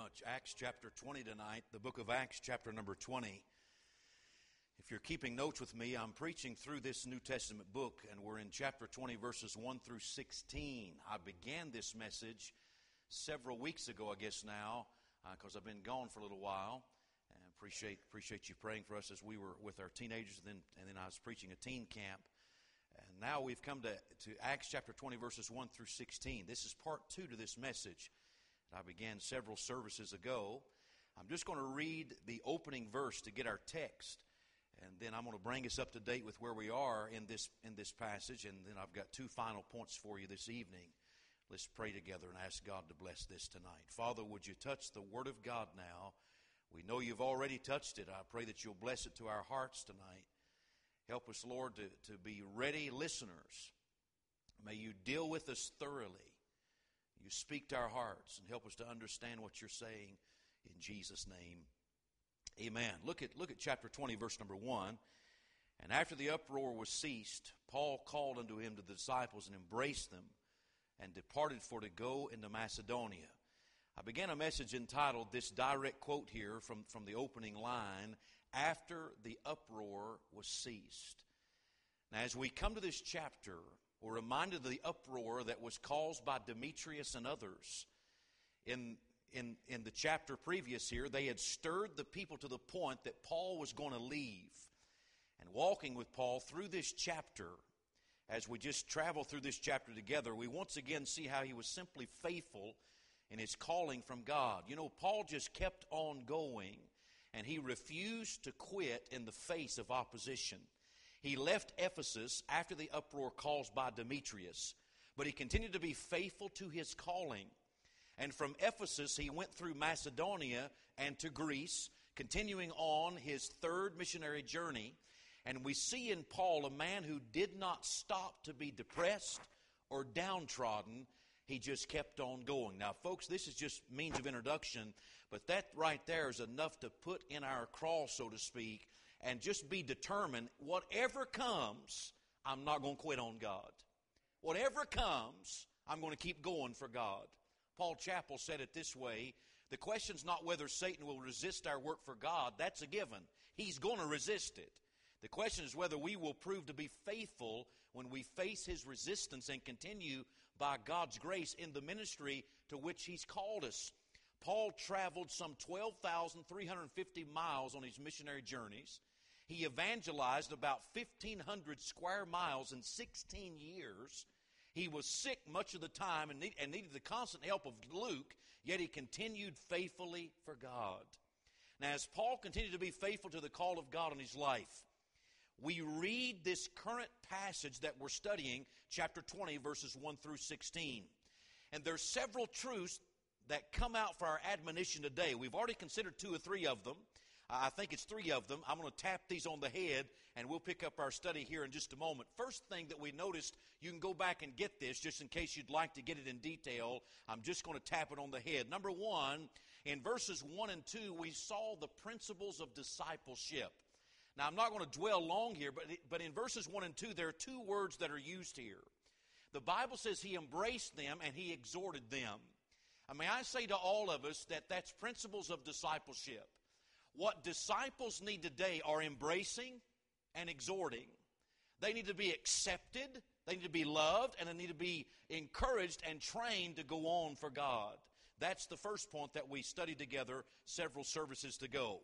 much. Acts chapter 20 tonight, the book of Acts chapter number 20. If you're keeping notes with me, I'm preaching through this New Testament book, and we're in chapter 20, verses 1 through 16. I began this message several weeks ago, I guess now, because I've been gone for a little while. And appreciate you praying for us as we were with our teenagers, and then I was preaching a teen camp. And now we've come to Acts chapter 20, verses 1 through 16. This is part 2 to this message. I began several services ago. I'm just going to read the opening verse to get our text, and then I'm going to bring us up to date with where we are in this passage, and then I've got 2 final points for you this evening. Let's pray together and ask God to bless this tonight. Father, would you touch the Word of God now? We know you've already touched it. I pray that you'll bless it to our hearts tonight. Help us, Lord, to be ready listeners. May you deal with us thoroughly. You speak to our hearts and help us to understand what you're saying in Jesus' name. Amen. Look at chapter 20, verse number 1. And after the uproar was ceased, Paul called unto him the disciples and embraced them and departed for to go into Macedonia. I began a message entitled, this direct quote here from the opening line, after the uproar was ceased. Now as we come to this chapter, we're reminded of the uproar that was caused by Demetrius and others. In the chapter previous here, they had stirred the people to the point that Paul was going to leave. And walking with Paul through this chapter, as we just travel through this chapter together, we once again see how he was simply faithful in his calling from God. You know, Paul just kept on going, and he refused to quit in the face of opposition. He left Ephesus after the uproar caused by Demetrius, but he continued to be faithful to his calling. And from Ephesus, he went through Macedonia and to Greece, continuing on his third missionary journey. And we see in Paul a man who did not stop to be depressed or downtrodden. He just kept on going. Now, folks, this is just means of introduction, but that right there is enough to put in our crawl, so to speak, and just be determined, whatever comes, I'm not going to quit on God. Whatever comes, I'm going to keep going for God. Paul Chappell said it this way, the question's not whether Satan will resist our work for God. That's a given. He's going to resist it. The question is whether we will prove to be faithful when we face his resistance and continue by God's grace in the ministry to which he's called us. Paul traveled some 12,350 miles on his missionary journeys. He evangelized about 1,500 square miles in 16 years. He was sick much of the time and needed the constant help of Luke, yet he continued faithfully for God. Now, as Paul continued to be faithful to the call of God in his life, we read this current passage that we're studying, chapter 20, verses 1 through 16. And there's several truths that come out for our admonition today. We've already considered 2 or 3 of them. I think it's 3 of them. I'm going to tap these on the head, and we'll pick up our study here in just a moment. First thing that we noticed, you can go back and get this just in case you'd like to get it in detail. I'm just going to tap it on the head. Number 1, in verses 1 and 2, we saw the principles of discipleship. Now, I'm not going to dwell long here, but in verses 1 and 2, there are 2 words that are used here. The Bible says he embraced them and he exhorted them. May I say to all of us that that's principles of discipleship. What disciples need today are embracing and exhorting. They need to be accepted, they need to be loved, and they need to be encouraged and trained to go on for God. That's the first point that we studied together several services ago.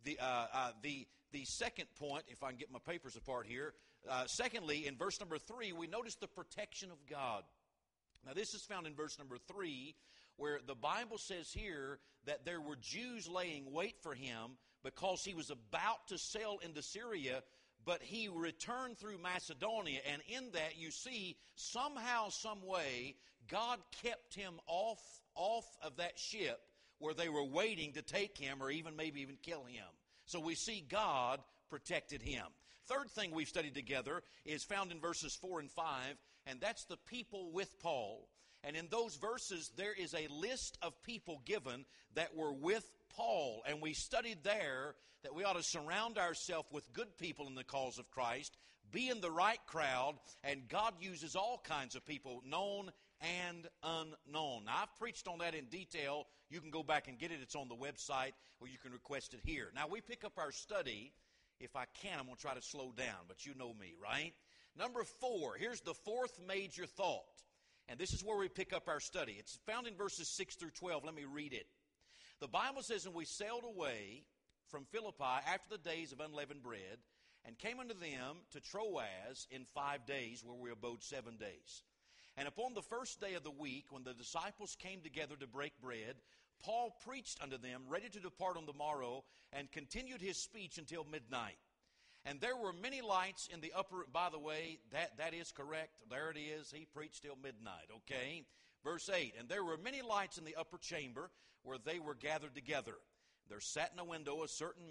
The second point, if I can get my papers apart here, secondly, in verse number 3, we notice the protection of God. Now, this is found in verse number 3, where the Bible says here that there were Jews laying wait for him because he was about to sail into Syria, but he returned through Macedonia. And in that, you see, somehow, some way, God kept him off of that ship where they were waiting to take him or maybe even kill him. So we see God protected him. Third thing we've studied together is found in verses 4 and 5, and that's the people with Paul. And in those verses, there is a list of people given that were with Paul. And we studied there that we ought to surround ourselves with good people in the cause of Christ, be in the right crowd, and God uses all kinds of people, known and unknown. Now, I've preached on that in detail. You can go back and get it. It's on the website, or you can request it here. Now, we pick up our study. If I can, I'm going to try to slow down, but you know me, right? Number 4, here's the fourth major thought. And this is where we pick up our study. It's found in verses 6 through 12. Let me read it. The Bible says, "And we sailed away from Philippi after the days of unleavened bread, and came unto them to Troas in 5 days, where we abode 7 days. And upon the first day of the week, when the disciples came together to break bread, Paul preached unto them, ready to depart on the morrow, and continued his speech until midnight. And there were many lights in the upper," by the way, that is correct. There it is. He preached till midnight, okay? Verse 8, "And there were many lights in the upper chamber where they were gathered together. There sat in a window a certain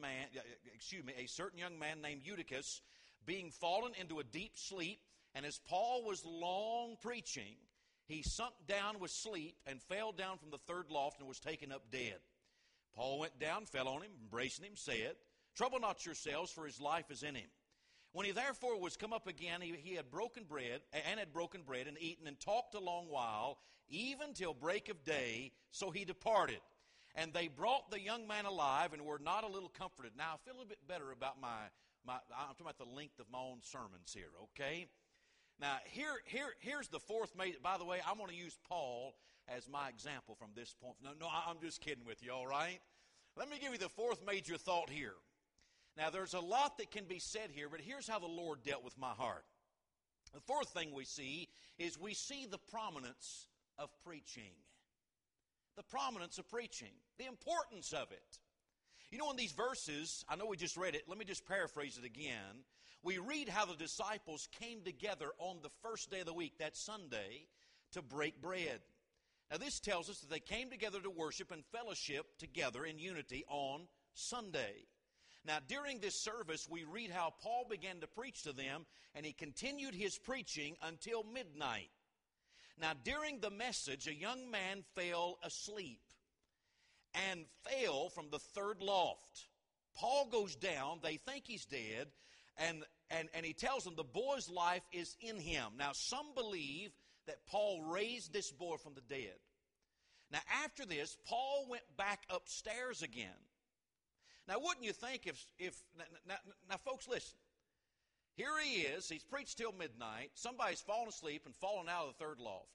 young man named Eutychus, being fallen into a deep sleep. And as Paul was long preaching, he sunk down with sleep and fell down from the third loft and was taken up dead. Paul went down, fell on him, embracing him, said, Trouble not yourselves, for his life is in him. When he therefore was come up again, he had broken bread and eaten and talked a long while, even till break of day, so he departed. And they brought the young man alive and were not a little comforted." Now, I feel a little bit better about I'm talking about the length of my own sermons here, okay? Now, here's the fourth major. By the way, I'm going to use Paul as my example from this point. No, I'm just kidding with you, all right? Let me give you the fourth major thought here. Now, there's a lot that can be said here, but here's how the Lord dealt with my heart. The fourth thing we see is we see the prominence of preaching. The prominence of preaching. The importance of it. You know, in these verses, I know we just read it. Let me just paraphrase it again. We read how the disciples came together on the first day of the week, that Sunday, to break bread. Now, this tells us that they came together to worship and fellowship together in unity on Sunday. Now, during this service, we read how Paul began to preach to them, and he continued his preaching until midnight. Now, during the message, a young man fell asleep and fell from the third loft. Paul goes down. They think he's dead, and he tells them the boy's life is in him. Now, some believe that Paul raised this boy from the dead. Now, after this, Paul went back upstairs again. Now, wouldn't you think now, folks, listen. Here he is. He's preached till midnight. Somebody's fallen asleep and fallen out of the third loft.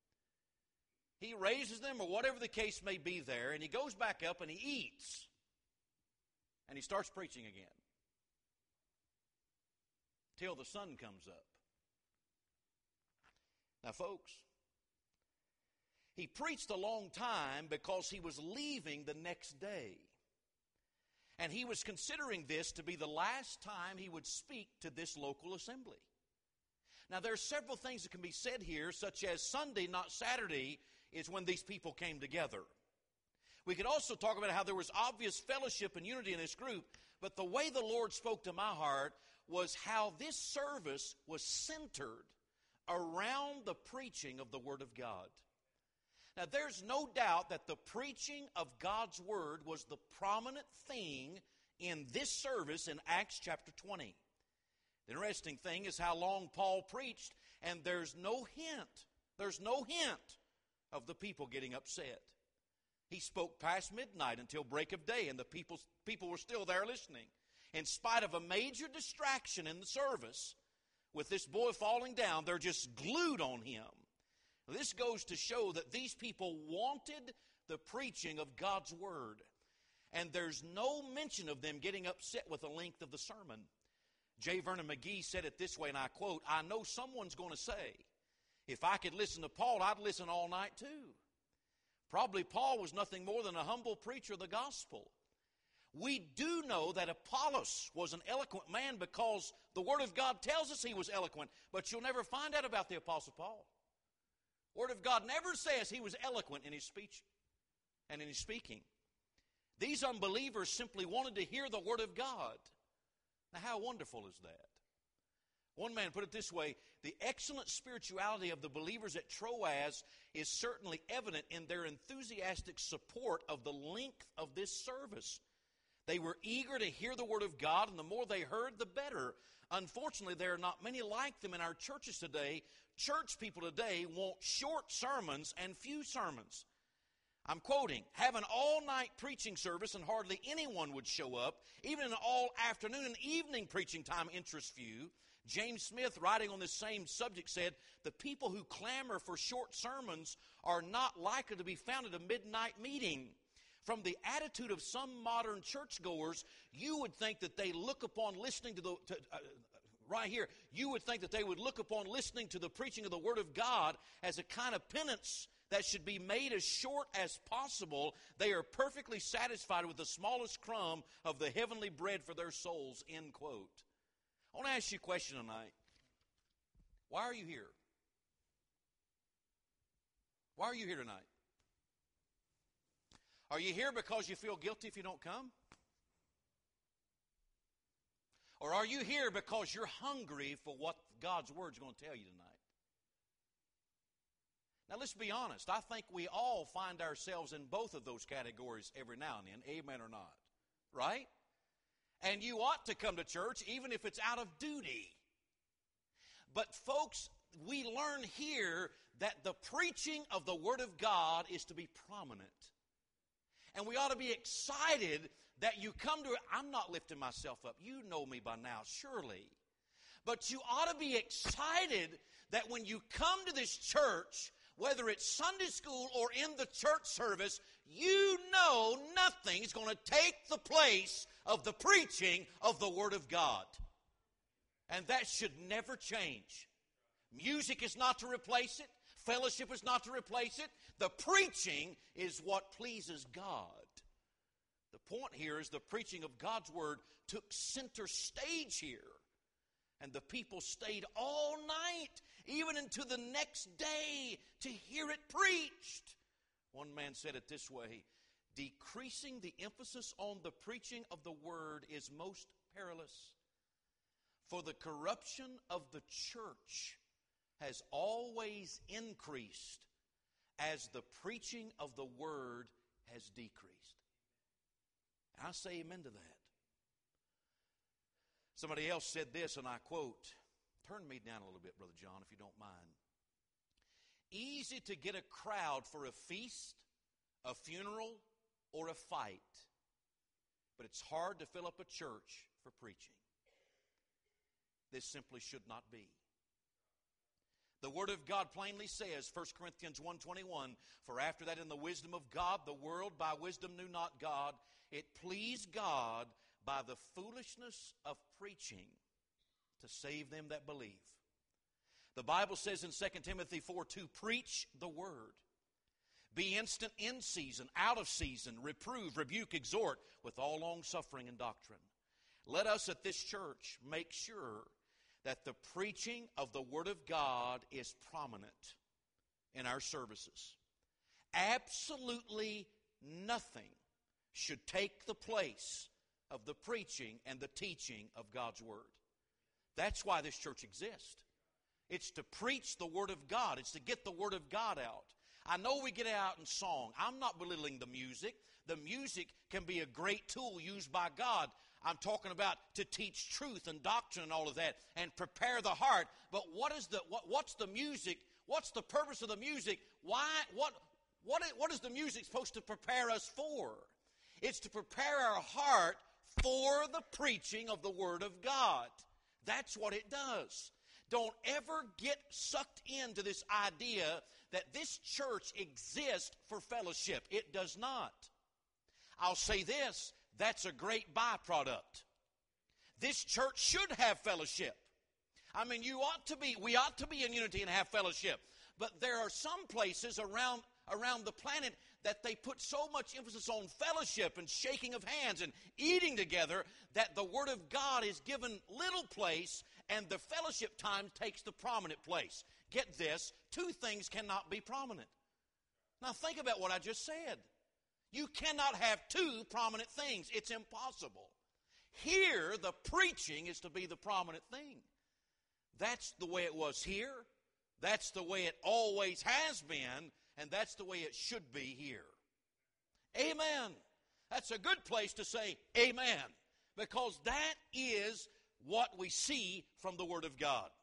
He raises them, or whatever the case may be there, and he goes back up and he eats. And he starts preaching again. Till the sun comes up. Now, folks, he preached a long time because he was leaving the next day. And he was considering this to be the last time he would speak to this local assembly. Now, there are several things that can be said here, such as Sunday, not Saturday, is when these people came together. We could also talk about how there was obvious fellowship and unity in this group, but the way the Lord spoke to my heart was how this service was centered around the preaching of the Word of God. Now, there's no doubt that the preaching of God's Word was the prominent thing in this service in Acts chapter 20. The interesting thing is how long Paul preached, and there's no hint of the people getting upset. He spoke past midnight until break of day, and the people were still there listening. In spite of a major distraction in the service, with this boy falling down, they're just glued on him. This goes to show that these people wanted the preaching of God's Word. And there's no mention of them getting upset with the length of the sermon. J. Vernon McGee said it this way, and I quote, "I know someone's going to say, if I could listen to Paul, I'd listen all night too." Probably Paul was nothing more than a humble preacher of the gospel. We do know that Apollos was an eloquent man because the Word of God tells us he was eloquent, but you'll never find out about the Apostle Paul. Word of God never says he was eloquent in his speech and in his speaking. These unbelievers simply wanted to hear the Word of God. Now, how wonderful is that? One man put it this way, the excellent spirituality of the believers at Troas is certainly evident in their enthusiastic support of the length of this service. They were eager to hear the Word of God, and the more they heard, the better. Unfortunately, there are not many like them in our churches today, church people today want short sermons and few sermons. I'm quoting, have an all-night preaching service and hardly anyone would show up. Even an all-afternoon and evening preaching time interests few. James Smith, writing on this same subject, said, the people who clamor for short sermons are not likely to be found at a midnight meeting. From the attitude of some modern churchgoers, you would think that they look upon listening to right here, you would think that they would look upon listening to the preaching of the Word of God as a kind of penance that should be made as short as possible. They are perfectly satisfied with the smallest crumb of the heavenly bread for their souls, end quote. I want to ask you a question tonight. Why are you here? Why are you here tonight? Are you here because you feel guilty if you don't come? Or are you here because you're hungry for what God's Word is going to tell you tonight? Now, let's be honest. I think we all find ourselves in both of those categories every now and then, amen or not, right? And you ought to come to church even if it's out of duty. But, folks, we learn here that the preaching of the Word of God is to be prominent. And we ought to be excited that you come to it. I'm not lifting myself up. You know me by now, surely. But you ought to be excited that when you come to this church, whether it's Sunday school or in the church service, you know nothing is going to take the place of the preaching of the Word of God. And that should never change. Music is not to replace it. Fellowship is not to replace it. The preaching is what pleases God. The point here is the preaching of God's Word took center stage here. And the people stayed all night, even into the next day, to hear it preached. One man said it this way, decreasing the emphasis on the preaching of the Word is most perilous. For the corruption of the church has always increased as the preaching of the Word has decreased. I say amen to that. Somebody else said this, and I quote, turn me down a little bit, Brother John, if you don't mind. Easy to get a crowd for a feast, a funeral, or a fight, but it's hard to fill up a church for preaching. This simply should not be. The Word of God plainly says, 1 Corinthians 1:21, for after that in the wisdom of God, the world by wisdom knew not God. It pleased God by the foolishness of preaching to save them that believe. The Bible says in 2 Timothy 4:2, preach the Word. Be instant in season, out of season, reprove, rebuke, exhort with all long-suffering and doctrine. Let us at this church make sure that the preaching of the Word of God is prominent in our services. Absolutely nothing should take the place of the preaching and the teaching of God's Word. That's why this church exists. It's to preach the Word of God. It's to get the Word of God out. I know we get it out in song. I'm not belittling the music. The music can be a great tool used by God. I'm talking about to teach truth and doctrine and all of that and prepare the heart. But what's the music? What's the purpose of the music? What is the music supposed to prepare us for? It's to prepare our heart for the preaching of the Word of God. That's what it does. Don't ever get sucked into this idea that this church exists for fellowship. It does not. I'll say this, that's a great byproduct. This church should have fellowship. I mean, we ought to be in unity and have fellowship. But there are some places around the planet that they put so much emphasis on fellowship and shaking of hands and eating together that the Word of God is given little place and the fellowship time takes the prominent place. Get this, two things cannot be prominent. Now think about what I just said. You cannot have two prominent things. It's impossible. Here, the preaching is to be the prominent thing. That's the way it was here. That's the way it always has been. And that's the way it should be here. Amen. That's a good place to say amen. Because that is what we see from the Word of God.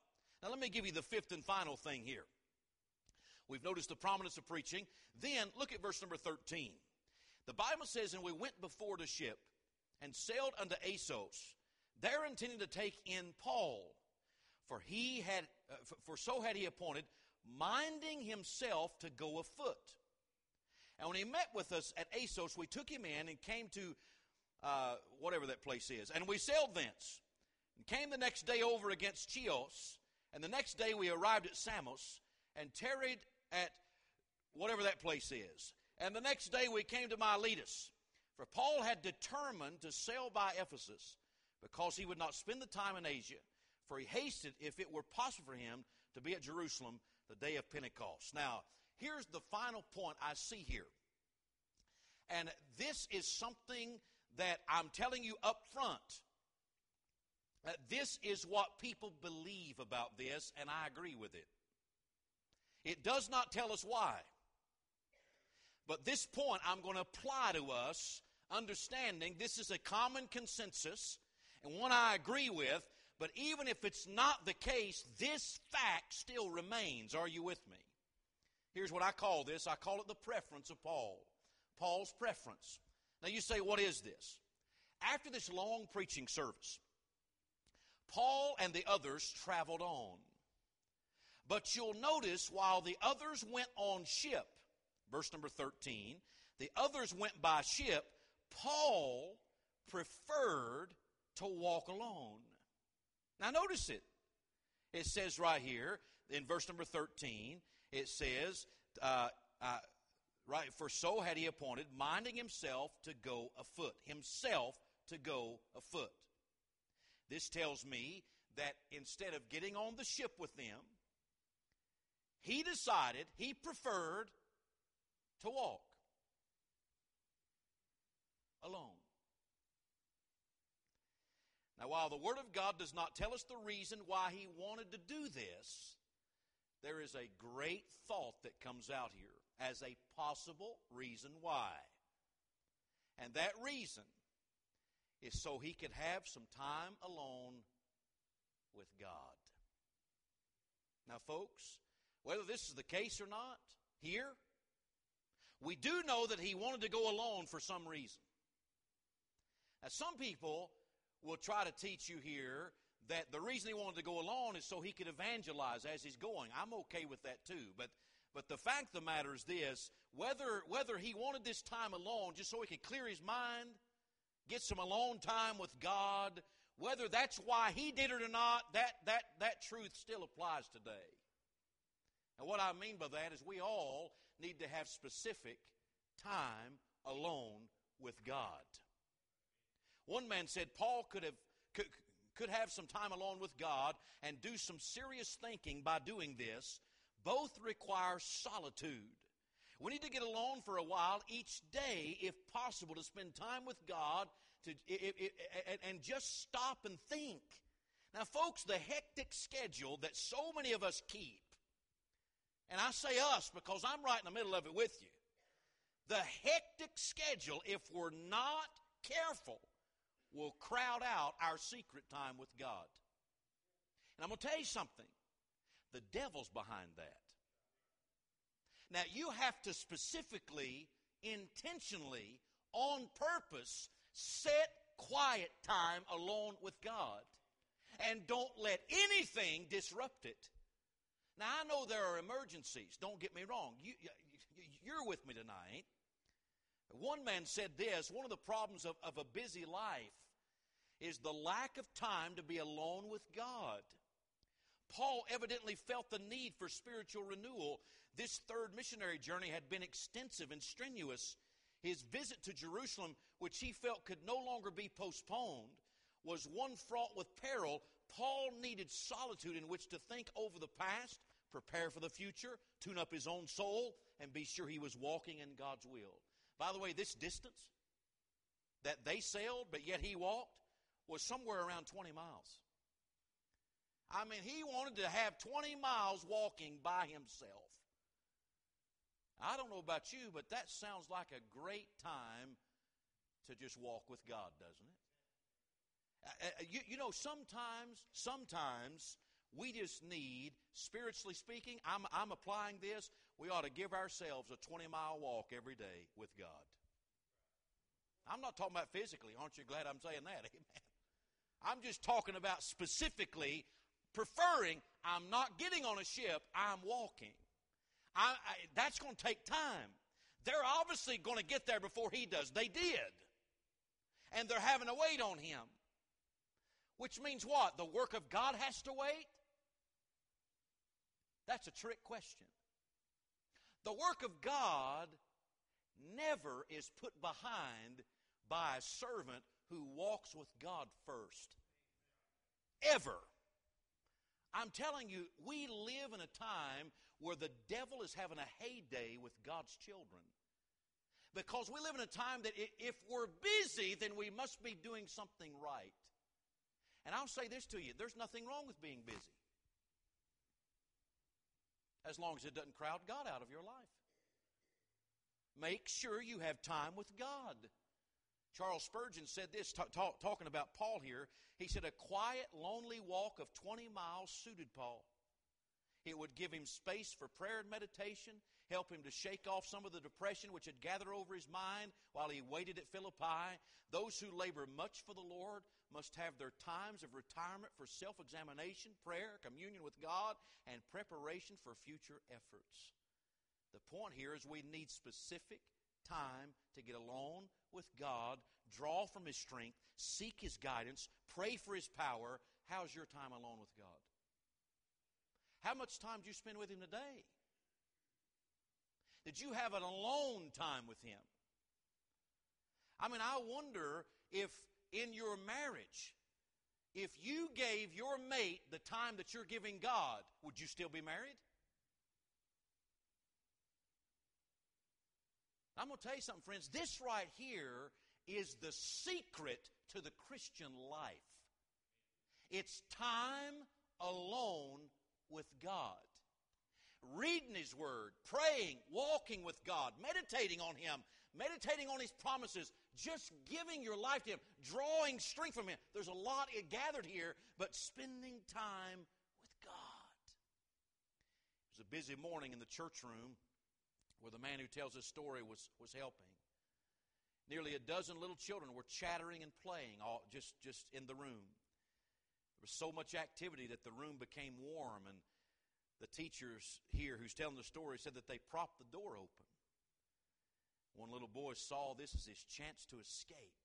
Now let me give you the fifth and final thing here. We've noticed the prominence of preaching. Then look at verse number 13. The Bible says, and we went before the ship and sailed unto Assos, there intending to take in Paul, for so had he appointed, minding himself to go afoot. And when he met with us at Assos, we took him in and came to whatever that place is. And we sailed thence, and came the next day over against Chios, and the next day we arrived at Samos, and tarried at whatever that place is. And the next day we came to Miletus, for Paul had determined to sail by Ephesus, because he would not spend the time in Asia, for he hasted, if it were possible for him, to be at Jerusalem the day of Pentecost. Now, here's the final point I see here. And this is something that I'm telling you up front. This is what people believe about this, and I agree with it. It does not tell us why. But this point I'm going to apply to us, understanding this is a common consensus, and one I agree with, but even if it's not the case, this fact still remains. Are you with me? Here's what I call this. I call it the preference of Paul. Paul's preference. Now you say, what is this? After this long preaching service, Paul and the others traveled on. But you'll notice while the others went on ship, verse number 13, the others went by ship, Paul preferred to walk alone. Now notice it. It says right here in verse number 13, it says, right, for so had he appointed, minding himself to go afoot. Himself to go afoot. This tells me that instead of getting on the ship with them, he decided he preferred to walk alone. Now, while the Word of God does not tell us the reason why he wanted to do this, there is a great thought that comes out here as a possible reason why. And that reason is so he could have some time alone with God. Now, folks, whether this is the case or not, here, we do know that he wanted to go alone for some reason. Now, some people will try to teach you here that the reason he wanted to go alone is so he could evangelize as he's going. I'm okay with that too. But the fact of the matter is this, whether he wanted this time alone just so he could clear his mind, get some alone time with God, whether that's why he did it or not, that truth still applies today. And what I mean by that is we all need to have specific time alone with God. One man said Paul could have some time alone with God and do some serious thinking by doing this. Both require solitude. We need to get alone for a while each day, if possible, to spend time with God and just stop and think. Now, folks, the hectic schedule that so many of us keep, and I say us because I'm right in the middle of it with you, the hectic schedule, if we're not careful, will crowd out our secret time with God. And I'm going to tell you something. The devil's behind that. Now, you have to specifically, intentionally, on purpose, set quiet time alone with God. And don't let anything disrupt it. Now, I know there are emergencies. Don't get me wrong. You're with me tonight. One man said this, one of the problems of a busy life is the lack of time to be alone with God. Paul evidently felt the need for spiritual renewal. This third missionary journey had been extensive and strenuous. His visit to Jerusalem, which he felt could no longer be postponed, was one fraught with peril. Paul needed solitude in which to think over the past, prepare for the future, tune up his own soul, and be sure he was walking in God's will. By the way, this distance that they sailed, but yet he walked, was somewhere around 20 miles. I mean, he wanted to have 20 miles walking by himself. I don't know about you, but that sounds like a great time to just walk with God, doesn't it? You know, sometimes We just need, spiritually speaking, I'm applying this, we ought to give ourselves a 20-mile walk every day with God. I'm not talking about physically. Aren't you glad I'm saying that? Amen. I'm just talking about specifically preferring, I'm not getting on a ship, I'm walking. That's going to take time. They're obviously going to get there before he does. They did. And they're having to wait on him. Which means what? The work of God has to wait? That's a trick question. The work of God never is put behind by a servant who walks with God first. Ever. I'm telling you, we live in a time where the devil is having a heyday with God's children. Because we live in a time that if we're busy, then we must be doing something right. And I'll say this to you, there's nothing wrong with being busy. As long as it doesn't crowd God out of your life. Make sure you have time with God. Charles Spurgeon said this, talking about Paul here. He said, a quiet, lonely walk of 20 miles suited Paul. It would give him space for prayer and meditation, help him to shake off some of the depression which had gathered over his mind while he waited at Philippi. Those who labor much for the Lord must have their times of retirement for self-examination, prayer, communion with God, and preparation for future efforts. The point here is we need specific time to get alone with God, draw from His strength, seek His guidance, pray for His power. How's your time alone with God? How much time did you spend with Him today? Did you have an alone time with Him? I mean, I wonder if in your marriage, if you gave your mate the time that you're giving God, would you still be married? I'm going to tell you something, friends. This right here is the secret to the Christian life. It's time alone with God. Reading His Word, praying, walking with God, meditating on Him, meditating on His promises, just giving your life to Him, drawing strength from Him. There's a lot gathered here, but spending time with God. It was a busy morning in the church room where the man who tells this story was helping. Nearly a dozen little children were chattering and playing just in the room. There was so much activity that the room became warm, and the teachers here who's telling the story said that they propped the door open. One little boy saw this as his chance to escape.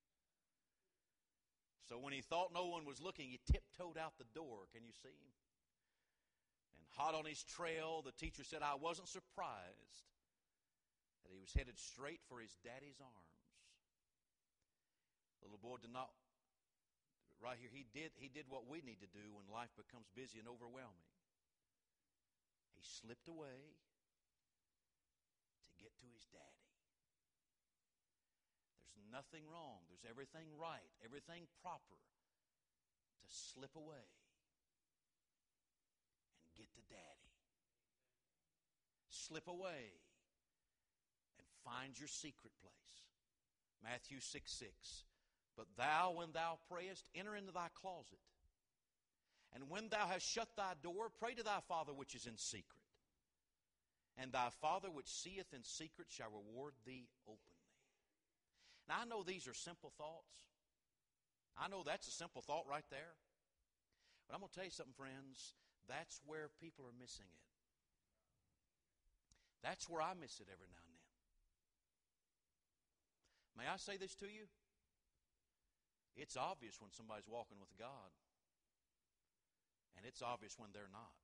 So when he thought no one was looking, he tiptoed out the door. Can you see him? And hot on his trail, the teacher said, I wasn't surprised that he was headed straight for his daddy's arms. The little boy did not, right here, he did what we need to do when life becomes busy and overwhelming. He slipped away to get to his daddy. There's nothing wrong. There's everything right, everything proper to slip away and get to daddy. Slip away and find your secret place. Matthew 6:6. But thou, when thou prayest, enter into thy closet. And when thou hast shut thy door, pray to thy Father which is in secret. And thy Father which seeth in secret shall reward thee openly. Now, I know these are simple thoughts. I know that's a simple thought right there. But I'm going to tell you something, friends. That's where people are missing it. That's where I miss it every now and then. May I say this to you? It's obvious when somebody's walking with God. And it's obvious when they're not.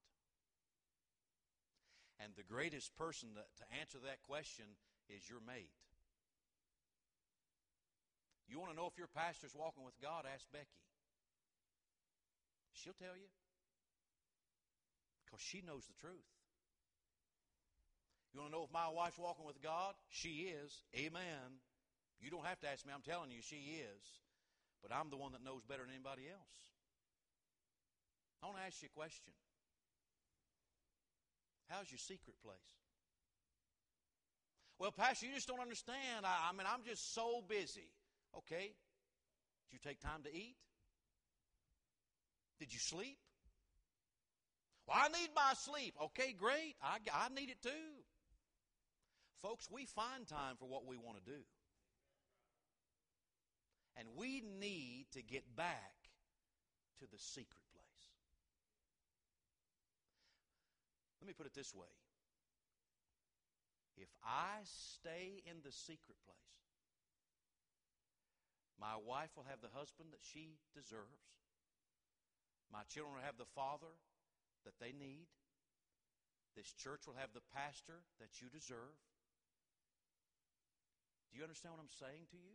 And the greatest person to answer that question is your mate. You want to know if your pastor's walking with God? Ask Becky. She'll tell you. Because she knows the truth. You want to know if my wife's walking with God? She is. Amen. You don't have to ask me. I'm telling you, she is. But I'm the one that knows better than anybody else. I want to ask you a question. How's your secret place? Well, Pastor, you just don't understand. I mean, I'm just so busy. Okay. Did you take time to eat? Did you sleep? Well, I need my sleep. Okay, great. I need it too. Folks, we find time for what we want to do. And we need to get back to the secret place. Let me put it this way. If I stay in the secret place, my wife will have the husband that she deserves. My children will have the father that they need. This church will have the pastor that you deserve. Do you understand what I'm saying to you?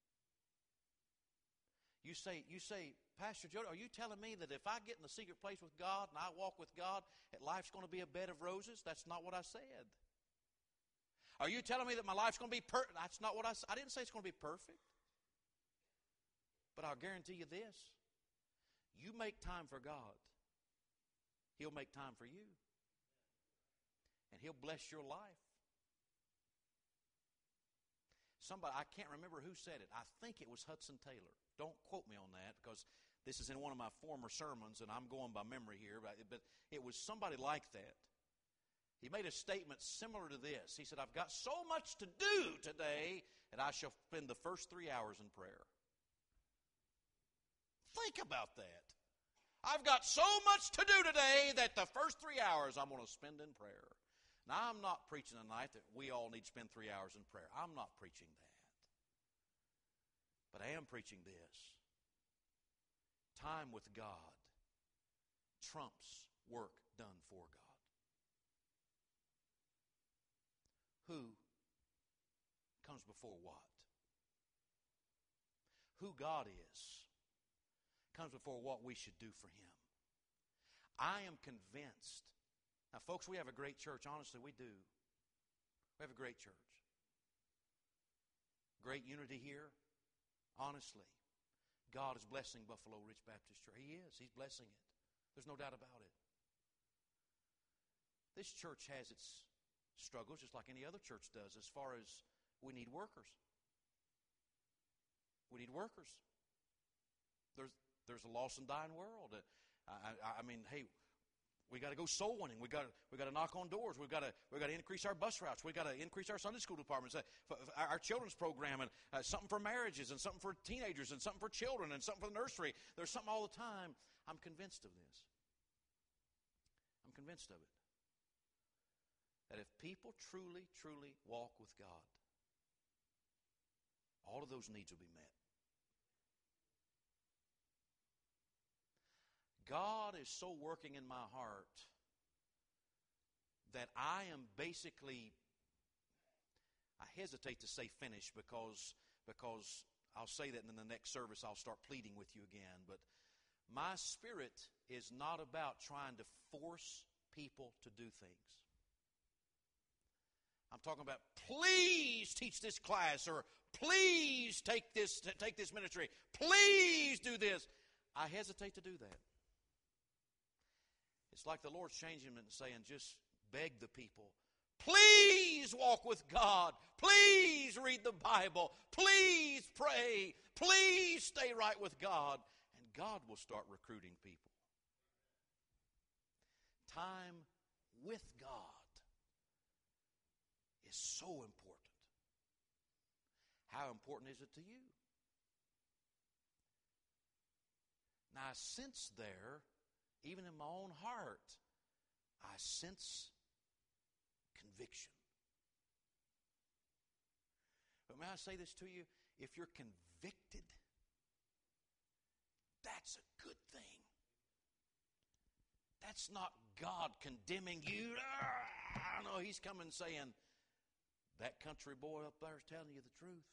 You say, Pastor Joe, are you telling me that if I get in the secret place with God and I walk with God, that life's going to be a bed of roses? That's not what I said. Are you telling me that my life's going to be perfect? That's not what I said. I didn't say it's going to be perfect. But I'll guarantee you this. You make time for God, He'll make time for you. And He'll bless your life. Somebody, I can't remember who said it. I think it was Hudson Taylor. Don't quote me on that because this is in one of my former sermons and I'm going by memory here. But it was somebody like that. He made a statement similar to this. He said, I've got so much to do today that I shall spend the first 3 hours in prayer. Think about that. I've got so much to do today that the first 3 hours I'm going to spend in prayer. Now, I'm not preaching tonight that we all need to spend 3 hours in prayer. I'm not preaching that. But I am preaching this. Time with God trumps work done for God. Who comes before what? Who God is comes before what we should do for Him. I am convinced. Now, folks, we have a great church. Honestly, we do. We have a great church. Great unity here. Honestly, God is blessing Buffalo Ridge Baptist Church. He is. He's blessing it. There's no doubt about it. This church has its struggles just like any other church does as far as we need workers. We need workers. There's a lost and dying world. I mean, hey, we got to go soul winning. We got to knock on doors. We got to increase our bus routes. We got to increase our Sunday school departments, our children's program, and something for marriages, and something for teenagers, and something for children, and something for the nursery. There's something all the time. I'm convinced of this. I'm convinced of it. That if people truly, truly walk with God, all of those needs will be met. God is so working in my heart that I am basically, I hesitate to say finished because I'll say that in the next service I'll start pleading with you again. But my spirit is not about trying to force people to do things. I'm talking about please teach this class or please take this ministry. Please do this. I hesitate to do that. It's like the Lord's changing them and saying, just beg the people, please walk with God. Please read the Bible. Please pray. Please stay right with God. And God will start recruiting people. Time with God is so important. How important is it to you? Now, I sense there, even in my own heart, I sense conviction. But may I say this to you? If you're convicted, that's a good thing. That's not God condemning you. No, He's coming saying, that country boy up there is telling you the truth.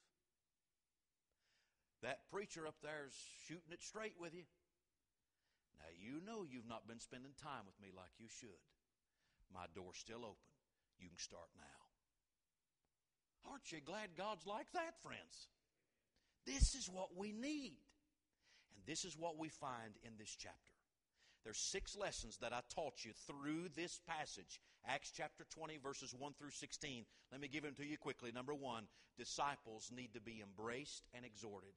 That preacher up there is shooting it straight with you. Now, you know you've not been spending time with me like you should. My door's still open. You can start now. Aren't you glad God's like that, friends? This is what we need. And this is what we find in this chapter. There's 6 lessons that I taught you through this passage. Acts chapter 20, verses 1 through 16. Let me give them to you quickly. Number 1, disciples need to be embraced and exhorted.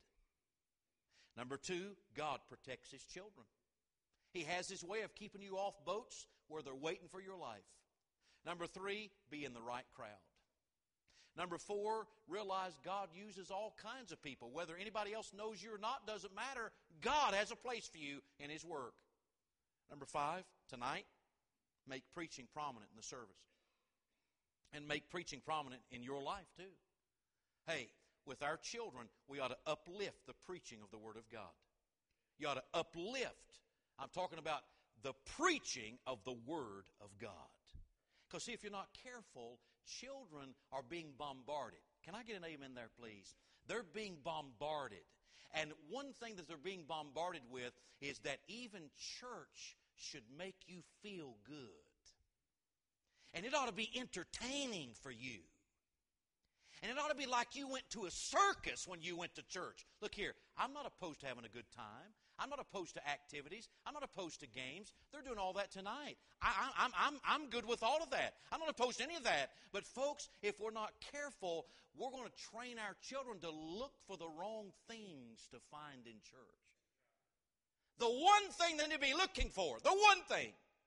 Number 2, God protects His children. He has His way of keeping you off boats where they're waiting for your life. Number 3, be in the right crowd. Number 4, realize God uses all kinds of people. Whether anybody else knows you or not, doesn't matter. God has a place for you in His work. Number 5, tonight, make preaching prominent in the service. And make preaching prominent in your life too. Hey, with our children, we ought to uplift the preaching of the Word of God. You ought to uplift. I'm talking about the preaching of the Word of God. Because see, if you're not careful, children are being bombarded. Can I get an amen there, please? They're being bombarded. And one thing that they're being bombarded with is that even church should make you feel good. And it ought to be entertaining for you. And it ought to be like you went to a circus when you went to church. Look here, I'm not opposed to having a good time. I'm not opposed to activities. I'm not opposed to games. They're doing all that tonight. I'm good with all of that. I'm not opposed to any of that. But folks, if we're not careful, we're going to train our children to look for the wrong things to find in church. The one thing they need to be looking for, the one thing,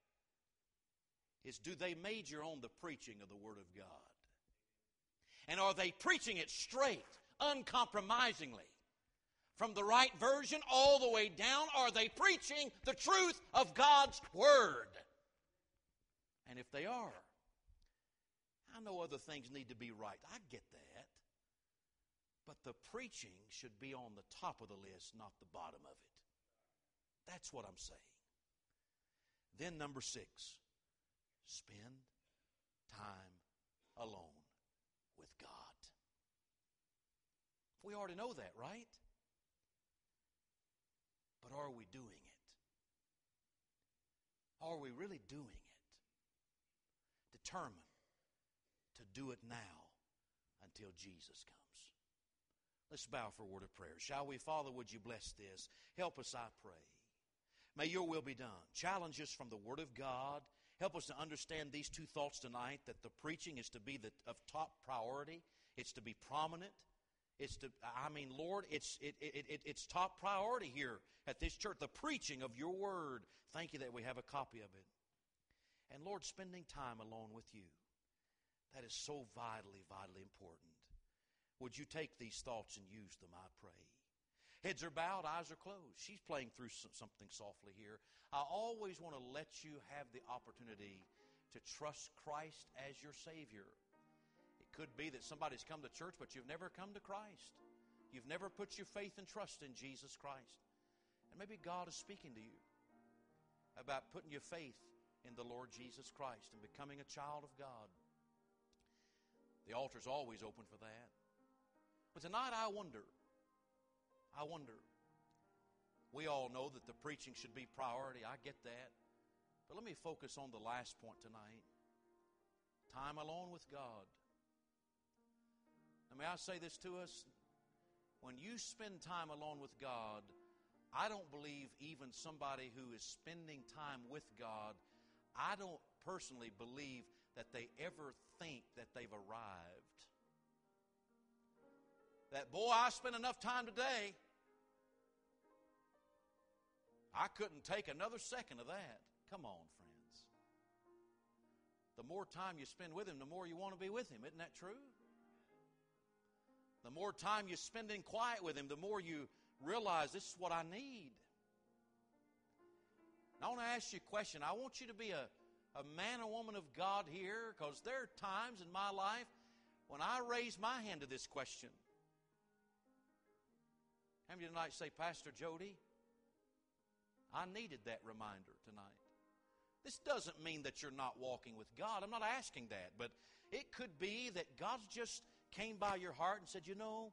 is do they major on the preaching of the Word of God? And are they preaching it straight, uncompromisingly? From the right version all the way down, are they preaching the truth of God's Word? And if they are, I know other things need to be right. I get that. But the preaching should be on the top of the list, not the bottom of it. That's what I'm saying. Then number 6, spend time alone with God. We already know that, right? But are we doing it? Are we really doing it? Determined to do it now until Jesus comes. Let's bow for a word of prayer. Shall we? Father, would you bless this? Help us, I pray. May your will be done. Challenge us from the Word of God. Help us to understand these 2 thoughts tonight, that the preaching is to be of top priority. It's to be prominent. Lord, it's top priority here at this church, the preaching of your Word. Thank you that we have a copy of it. And Lord, spending time alone with you, that is so vitally, vitally important. Would you take these thoughts and use them, I pray. Heads are bowed, eyes are closed. She's playing through something softly here. I always want to let you have the opportunity to trust Christ as your Savior. It could be that somebody's come to church, but you've never come to Christ. You've never put your faith and trust in Jesus Christ. And maybe God is speaking to you about putting your faith in the Lord Jesus Christ and becoming a child of God. The altar's always open for that. But tonight I wonder. We all know that the preaching should be priority. I get that. But let me focus on the last point tonight. Time alone with God. Now, may I say this to us? When you spend time alone with God, I don't believe even somebody who is spending time with God, I don't personally believe that they ever think that they've arrived. That, boy, I spent enough time today. I couldn't take another second of that. Come on, friends. The more time you spend with Him, the more you want to be with Him. Isn't that true? The more time you spend in quiet with Him, the more you realize this is what I need. And I want to ask you a question. I want you to be a man or woman of God here, because there are times in my life when I raise my hand to this question. How many tonight say, Pastor Jody, I needed that reminder tonight. This doesn't mean that you're not walking with God. I'm not asking that. But it could be that God just came by your heart and said, you know,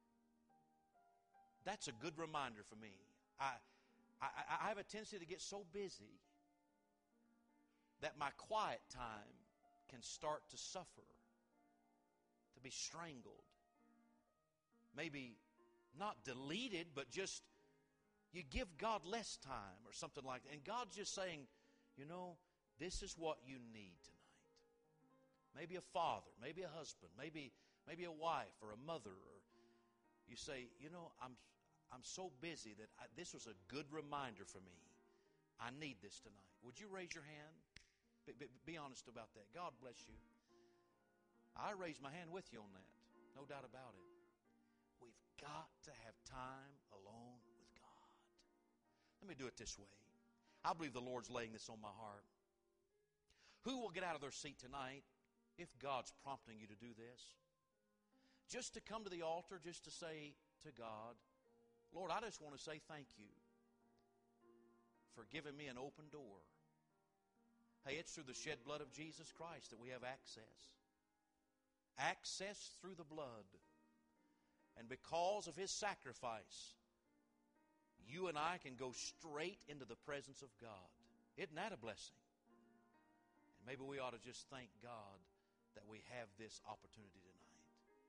that's a good reminder for me. I have a tendency to get so busy that my quiet time can start to suffer, to be strangled. Maybe not deleted, but just you give God less time or something like that. And God's just saying, you know, this is what you need tonight. Maybe a father, maybe a husband, maybe a wife or a mother. Or you say, you know, I'm so busy that this was a good reminder for me. I need this tonight. Would you raise your hand? Be honest about that. God bless you. I raised my hand with you on that. No doubt about it. We've got to have time alone with God. Let me do it this way. I believe the Lord's laying this on my heart. Who will get out of their seat tonight if God's prompting you to do this? Just to come to the altar, just to say to God, Lord, I just want to say thank you for giving me an open door. Hey, it's through the shed blood of Jesus Christ that we have access. Access through the blood. And because of His sacrifice, you and I can go straight into the presence of God. Isn't that a blessing? And maybe we ought to just thank God that we have this opportunity tonight.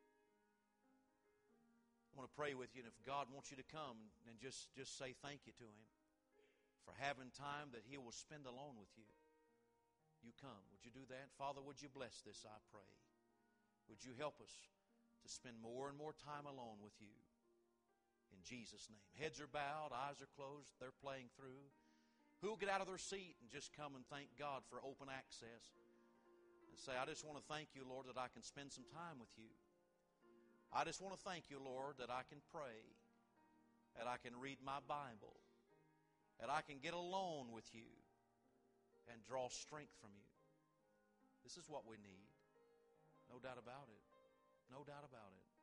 I want to pray with you, and if God wants you to come, then just say thank you to Him for having time that He will spend alone with you. You come. Would you do that? Father, would you bless this, I pray. Would you help us to spend more and more time alone with you? In Jesus' name. Heads are bowed, eyes are closed, they're playing through. Who will get out of their seat and just come and thank God for open access? And say, I just want to thank you, Lord, that I can spend some time with you. I just want to thank you, Lord, that I can pray, that I can read my Bible, that I can get alone with you and draw strength from you. This is what we need. No doubt about it. No doubt about it.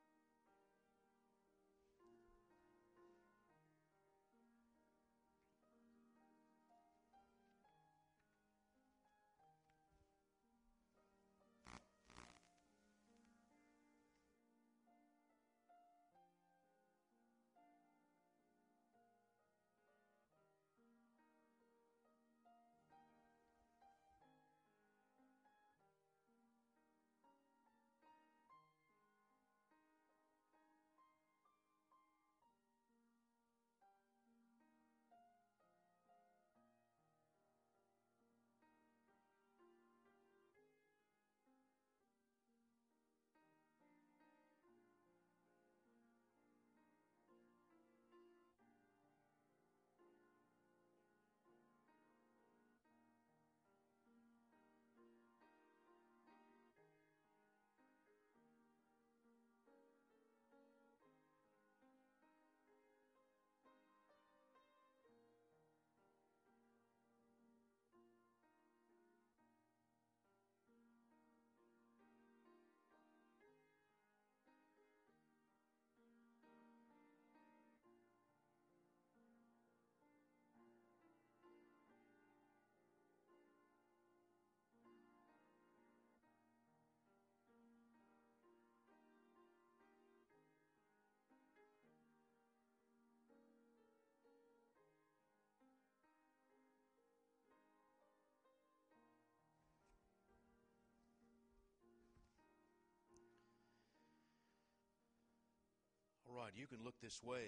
All right, you can look this way.